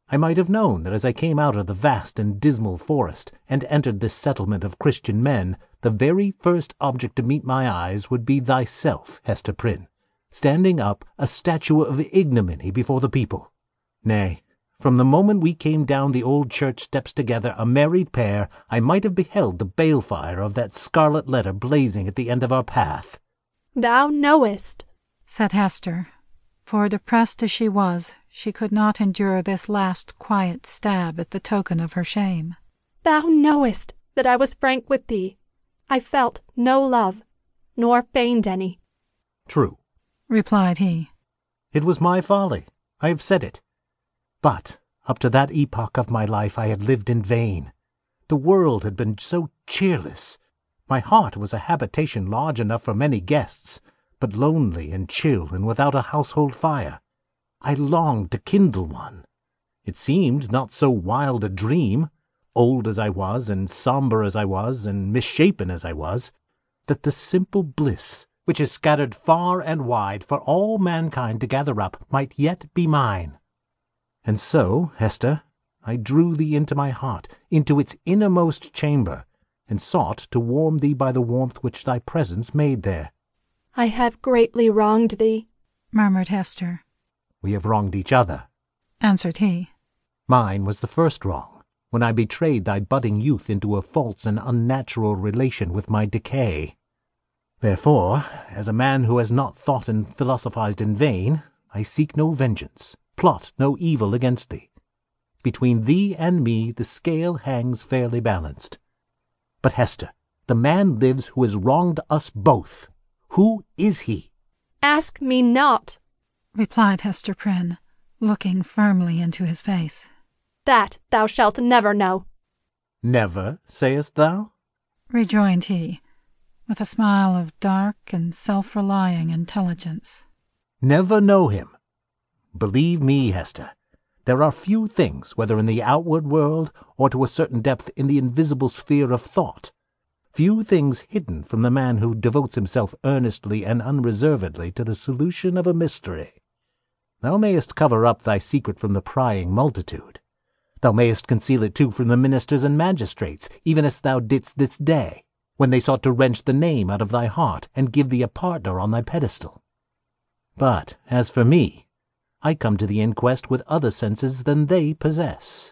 I might have known that as I came out of the vast and dismal forest, and entered this settlement of Christian men, the very first object to meet my eyes would be thyself, Hester Prynne, standing up a statue of ignominy before the people. Nay, from the moment we came down the old church steps together, a married pair, I might have beheld the balefire of that scarlet letter blazing at the end of our path. "Thou knowest," said Hester, for depressed as she was, she could not endure this last quiet stab at the token of her shame. "Thou knowest that I was frank with thee. I felt no love, nor feigned any." "True," replied he. "It was my folly. I have said it. But up to that epoch of my life I had lived in vain. The world had been so cheerless. My heart was a habitation large enough for many guests, but lonely and chill and without a household fire. I longed to kindle one. It seemed not so wild a dream, old as I was, and sombre as I was, and misshapen as I was, that the simple bliss which is scattered far and wide for all mankind to gather up might yet be mine. And so, Hester, I drew thee into my heart, into its innermost chamber, and sought to warm thee by the warmth which thy presence made there." "I have greatly wronged thee," murmured Hester. "We have wronged each other," answered he. "Mine was the first wrong, when I betrayed thy budding youth into a false and unnatural relation with my decay. Therefore, as a man who has not thought and philosophized in vain, I seek no vengeance, plot no evil against thee. Between thee and me the scale hangs fairly balanced. But, Hester, the man lives who has wronged us both. Who is he?" "Ask me not," replied Hester Prynne, looking firmly into his face. "That thou shalt never know." "Never, sayest thou?" rejoined he, with a smile of dark and self-relying intelligence. "Never know him? Believe me, Hester, there are few things, whether in the outward world or to a certain depth in the invisible sphere of thought, few things hidden from the man who devotes himself earnestly and unreservedly to the solution of a mystery. Thou mayest cover up thy secret from the prying multitude. Thou mayest conceal it too from the ministers and magistrates, even as thou didst this day, when they sought to wrench the name out of thy heart and give thee a partner on thy pedestal. But as for me, I come to the inquest with other senses than they possess.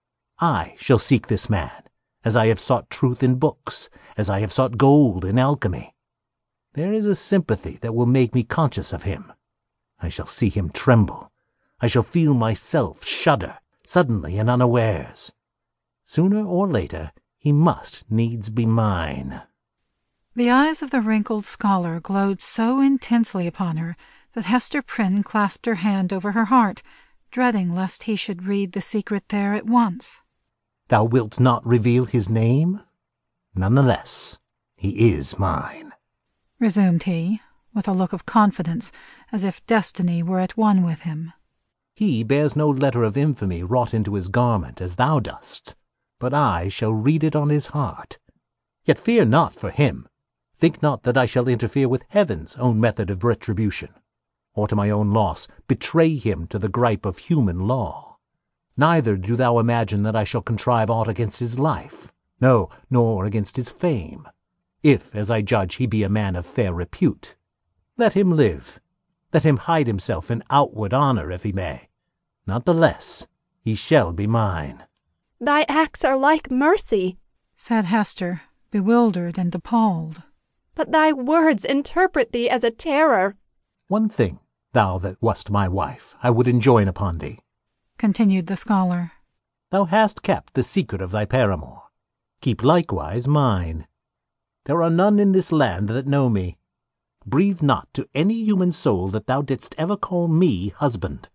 I shall seek this man, as I have sought truth in books, as I have sought gold in alchemy. There is a sympathy that will make me conscious of him. I shall see him tremble. I shall feel myself shudder, suddenly and unawares. Sooner or later he must needs be mine." The eyes of the wrinkled scholar glowed so intensely upon her that Hester Prynne clasped her hand over her heart, dreading lest he should read the secret there at once. "Thou wilt not reveal his name? None the less, he is mine," resumed he, with a look of confidence, as if destiny were at one with him. "He bears no letter of infamy wrought into his garment, as thou dost, but I shall read it on his heart. Yet fear not for him. Think not that I shall interfere with heaven's own method of retribution, or to my own loss betray him to the gripe of human law. Neither do thou imagine that I shall contrive aught against his life, no, nor against his fame, if, as I judge, he be a man of fair repute. Let him live. Let him hide himself in outward honor, if he may. Not the less, he shall be mine." "Thy acts are like mercy," said Hester, bewildered and appalled. "but thy words interpret thee as a terror." "One thing, thou that wast my wife, I would enjoin upon thee," continued the scholar. "Thou hast kept the secret of thy paramour. Keep likewise mine. There are none in this land that know me. Breathe not to any human soul that thou didst ever call me husband.